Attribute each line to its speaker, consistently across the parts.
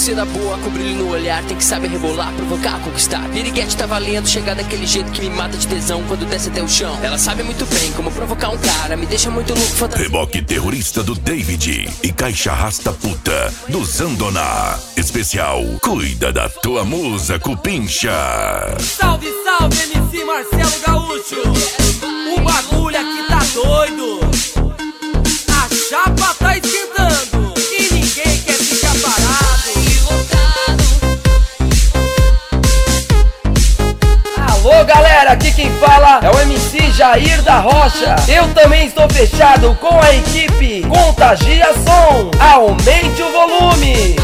Speaker 1: ser da boa, com brilho no olhar, tem que saber rebolar, provocar, conquistar. Piriguete tá valendo, chegar daquele jeito que me mata de tesão quando desce até o chão. Ela sabe muito bem como provocar um cara, me deixa muito louco, fantasia.
Speaker 2: Reboque terrorista do David e caixa rasta puta do Zandona. Especial, cuida da tua musa, Cupincha.
Speaker 3: Salve, salve, MC Marcelo Gaúcho. O bagulho aqui tá doido. A chapa tá esquentando e ninguém quer ficar parado.
Speaker 4: Alô galera, aqui quem fala é o MC Jair da Rocha. Eu também estou fechado com a equipe Contagia Som. Aumente o volume.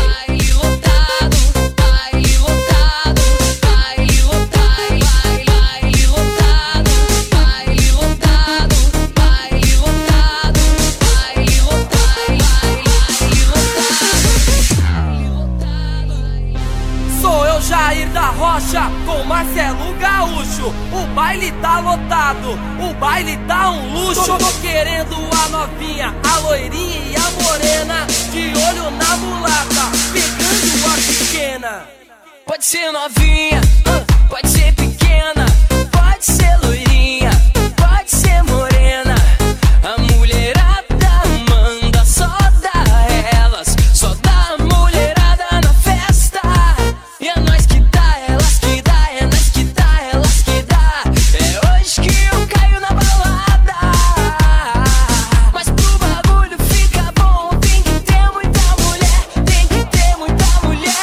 Speaker 3: Jair da Rocha com Marcelo Gaúcho. O baile tá lotado, o baile tá um luxo. Tô querendo a novinha, a loirinha e a morena, de olho na mulata, pegando a pequena.
Speaker 1: Pode ser novinha, pode ser pequena, pode ser loirinha, pode ser morena. A mulherada manda, só dá elas, só dá a mulherada na festa. E é nós que dá, elas que dá, é nós que dá, elas que dá. É hoje que eu caio na balada. Mas pro bagulho fica bom, tem que ter muita mulher, tem que ter muita mulher.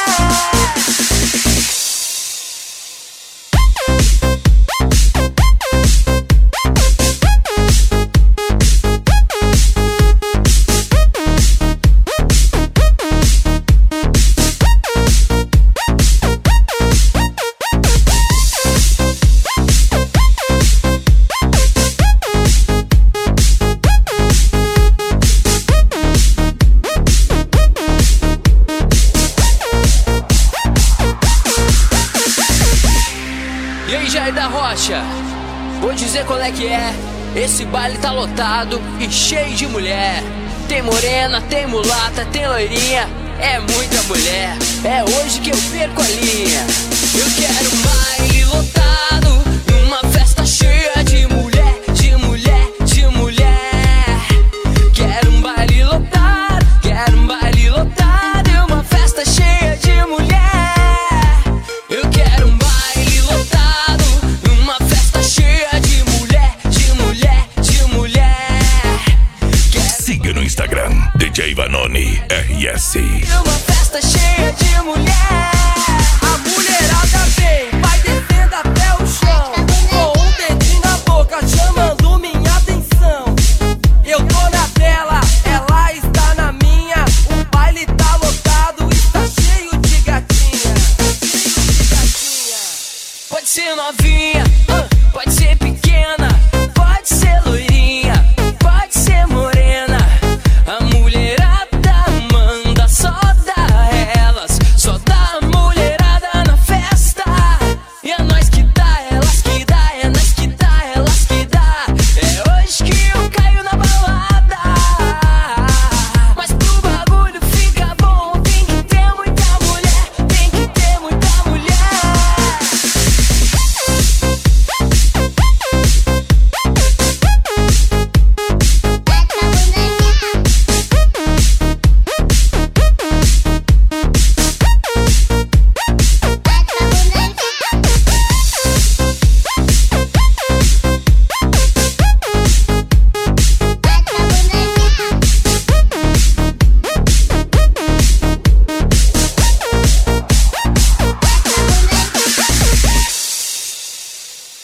Speaker 1: E aí, Jair da Rocha, vou dizer qual é que é. Esse baile tá lotado e cheio de mulher. Tem morena, tem mulata, tem loirinha, é muita mulher. É hoje que eu perco a linha. Eu quero um baile lotado, uma festa cheia de mulher, de mulher, de mulher. Quero um baile lotado, quero um baile lotado e uma festa cheia de mulher. Eu quero um baile lotado, uma festa cheia de mulher, de mulher, de mulher.
Speaker 2: Siga no Instagram, DJ Vanoni RS.
Speaker 1: Uma festa cheia de mulher.
Speaker 3: A mulherada vem, vai descendo até o chão, com um dedinho na boca, chamando minha atenção. Eu tô na dela, ela está na minha. O baile tá lotado, está cheio de gatinha.
Speaker 1: Pode ser novinha,